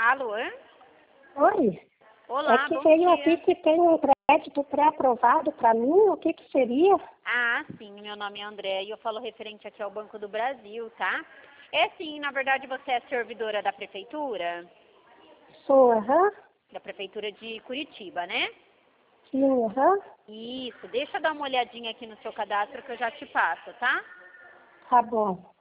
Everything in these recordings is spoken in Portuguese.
Alô? Oi, é Olá, que bom veio dia. aqui que tem um crédito pré-aprovado para mim, o que que seria? Ah, sim, meu nome é André e eu falo referente aqui ao Banco do Brasil, tá? É sim, na verdade você é servidora da prefeitura? Sou, aham, Da prefeitura de Curitiba, né? sim, aham, Isso, deixa eu dar uma olhadinha aqui no seu cadastro que eu já te passo, tá? tá bom.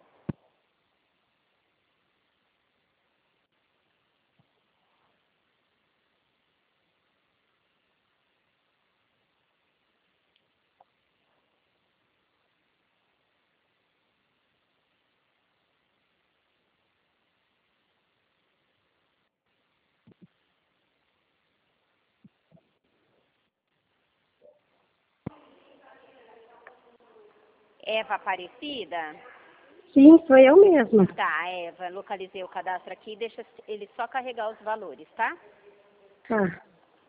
Eva Aparecida? Sim, sou eu mesma. Tá, Eva, localizei o cadastro aqui, deixa ele só carregar os valores, tá? Tá.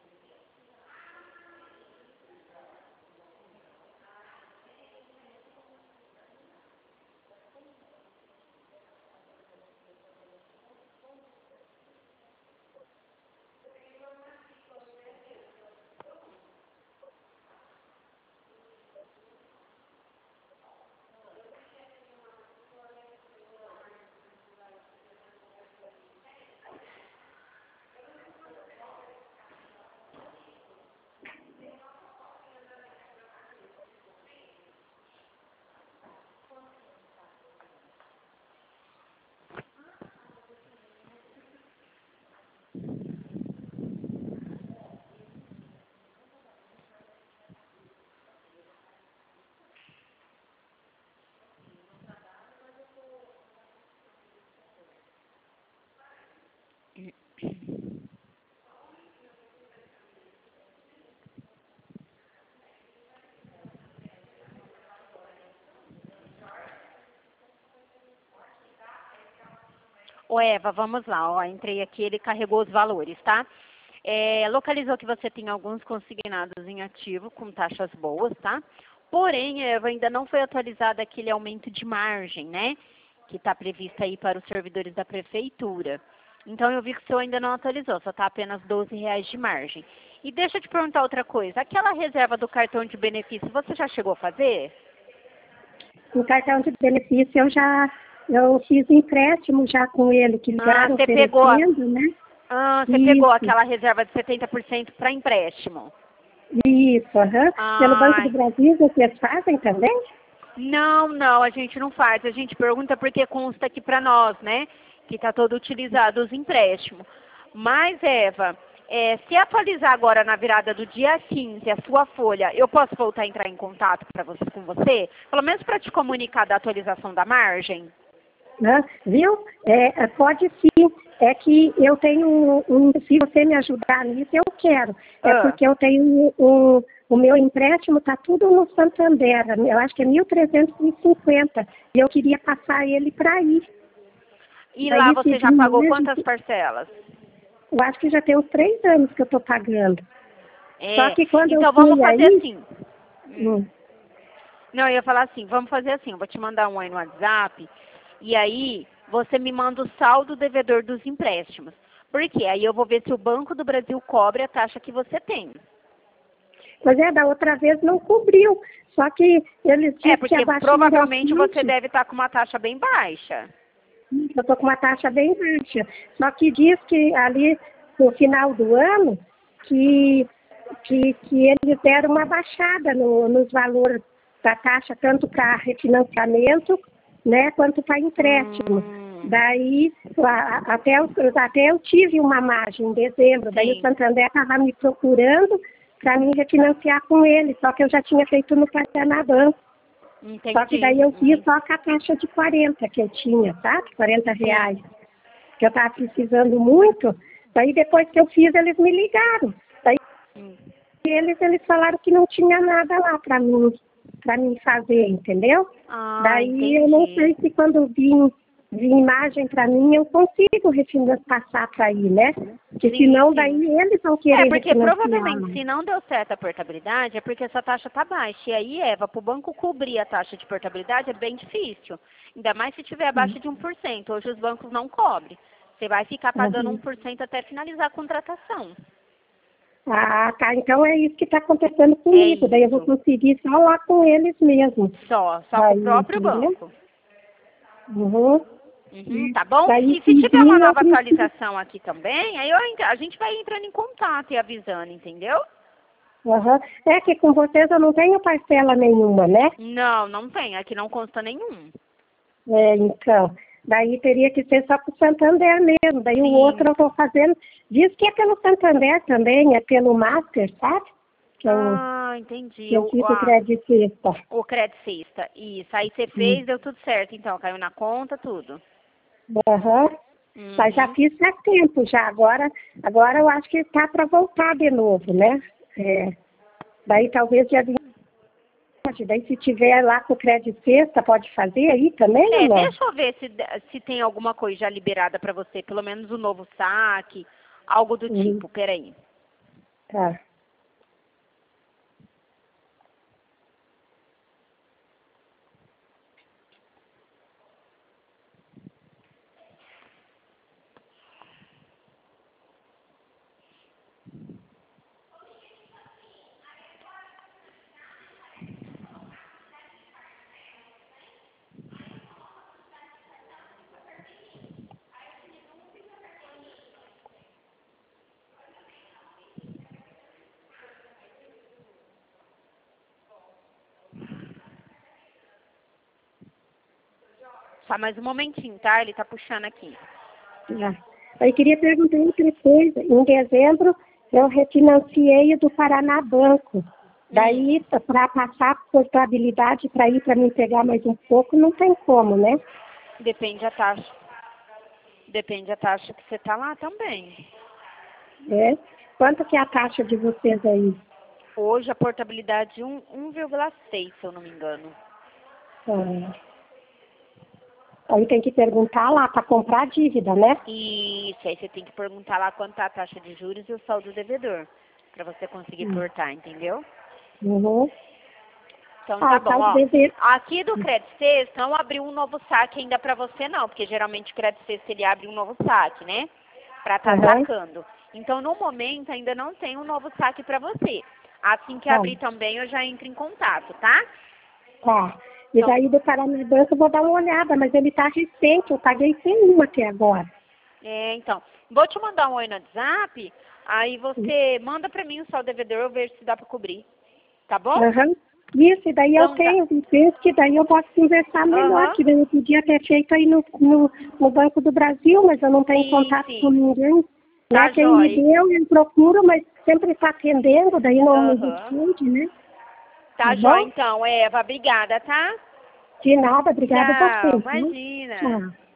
Ô Eva, vamos lá, ó, entrei aqui, ele carregou os valores, tá? Localizou que você tem alguns consignados em ativo com taxas boas, tá? Porém, Eva, ainda não foi atualizado aquele aumento de margem, né? Que está previsto aí para os servidores da prefeitura. Então, eu vi que o seu ainda não atualizou, só está apenas R$ 12 de margem. E deixa eu te perguntar outra coisa, aquela reserva do cartão de benefício, você já chegou a fazer? O cartão de benefício eu fiz empréstimo já com ele, que Ah, ligaram você pegou, oferecendo, né? você pegou Isso, aquela reserva de 70% para empréstimo. isso, aham. Pelo Banco do Ai, Brasil vocês fazem também? não, a gente não faz. A gente pergunta porque consta aqui para nós, né? Que está todo utilizado os empréstimos. Mas, Eva, se atualizar agora na virada do dia 15 a sua folha, eu posso voltar a entrar em contato com você? Pelo menos para te comunicar da atualização da margem? Né? Viu? Pode sim. É que eu tenho se você me ajudar nisso, eu quero. É Ah, porque eu tenho o meu empréstimo está tudo no Santander. Eu acho que é 1.350. E eu queria passar ele para aí. e lá Daí você esse já pagou dinheiro, quantas parcelas? eu acho que já tem uns 3 anos que eu estou pagando. Só É, que quando eu então vamos fui fazer aí, assim. hum, Não, eu ia falar assim, vamos fazer assim, eu vou te mandar um aí no WhatsApp, e aí você me manda o saldo devedor dos empréstimos. Por quê? Aí eu vou ver se o Banco do Brasil cobre a taxa que você tem. pois da outra vez não cobriu. Só que eles disseram que Porque abaixou o provavelmente você montante. deve estar com uma taxa bem baixa. Eu estou com uma taxa bem baixa. Só que diz que ali no final do ano que eles deram uma baixada nos valores da taxa, tanto para refinanciamento, né, quanto para empréstimo. Hum, Daí, até eu tive uma margem em dezembro, daí o sim, Santander estava me procurando para me refinanciar com ele, só que eu já tinha feito no Paranabanco. Só que entendi, daí eu fiz entendi. só com a taxa de 40 que eu tinha, sabe? R$ 40, Sim. que eu estava precisando muito. Daí depois que eu fiz, eles me ligaram. Daí Hum. eles falaram que não tinha nada lá para mim fazer, entendeu? Ah, Daí eu não entendi. sei se quando vir imagem para mim eu consigo passar para aí, né? Porque Sim, senão daí sim. eles vão querer Porque refinanciar. provavelmente se não deu certo a portabilidade é porque essa taxa está baixa. E aí, Eva, para o banco cobrir a taxa de portabilidade é bem difícil. Ainda mais se tiver abaixo de 1%. Hoje os bancos não cobrem. Você vai ficar pagando Uhum. 1% até finalizar a contratação. Ah, tá. Então é isso que está acontecendo É comigo. Daí eu vou isso. conseguir só lá com eles mesmos. Só com Daí, o próprio entendeu? banco. Uhum. Uhum, tá bom? Daí E se tiver uma pedir eu nova preciso. atualização aqui também, aí a gente vai entrando em contato e avisando, entendeu? Uhum. É que com vocês eu não tenho parcela nenhuma, né? Não, não tem. Aqui não consta nenhum. É, então. Daí teria que ser só para o Santander mesmo. Daí o outro Sim. eu estou fazendo. Diz que é pelo Santander também, é pelo Master, sabe? Que Ah, entendi. eu fico creditista. O Credicista. Isso. Aí você fez, deu tudo certo, então. Caiu na conta, tudo. Aham. Mas já Uhum. fiz faz tempo já. Agora eu acho que está para voltar de novo, né? É. Daí talvez dia 20. Daí se tiver lá com o crédito sexta, pode fazer aí também ou não? Deixa eu ver se tem alguma coisa já liberada pra você. Pelo menos o novo saque, algo do Uhum. tipo. Peraí. Tá. Só mais um momentinho, tá? Ele tá puxando aqui. Tá. Eu queria perguntar outra coisa. Em dezembro, eu refinanciei do Paraná Banco. Daí, para passar por portabilidade para ir para me pegar mais um pouco, não tem como, né? Depende a taxa. Depende da taxa que você tá lá também. É. Quanto que é a taxa de vocês aí? Hoje a portabilidade 1,6, se eu não me engano. Ah. Aí tem que perguntar lá para comprar a dívida, né? Isso, aí você tem que perguntar lá quanto tá a taxa de juros e o saldo do devedor. Pra você conseguir portar, entendeu? Uhum. Então tá Ah, bom, tá o ó. dever. Aqui do Credit Sexta não abriu um novo saque ainda pra você não, porque geralmente o Credit Sexta ele abre um novo saque, né? Pra tá Aham. sacando. Então no momento ainda não tem um novo saque pra você. Assim que Tá. abrir também eu já entro em contato, tá? Tá. E Então, daí do Paraná Banco eu vou dar uma olhada, mas ele tá recente, eu paguei sem um até agora. então, vou te mandar um oi no WhatsApp, aí você manda pra mim o saldo devedor, eu vejo se dá pra cobrir. Tá bom? Aham. Isso, e daí eu Então tá. tenho, penso que daí eu posso conversar melhor, Aham. que daí eu podia ter feito aí no Banco do Brasil, mas eu não tenho Sim, contato com sim. ninguém. Né? Tá Quem me jóia. deu, eu procuro, mas sempre está atendendo, daí não me Aham. responde, né? Tá Tá jóia, bom? então, Eva. Obrigada, tá? De nada, obrigada a Tchau. vocês, né? Imagina. Tchau.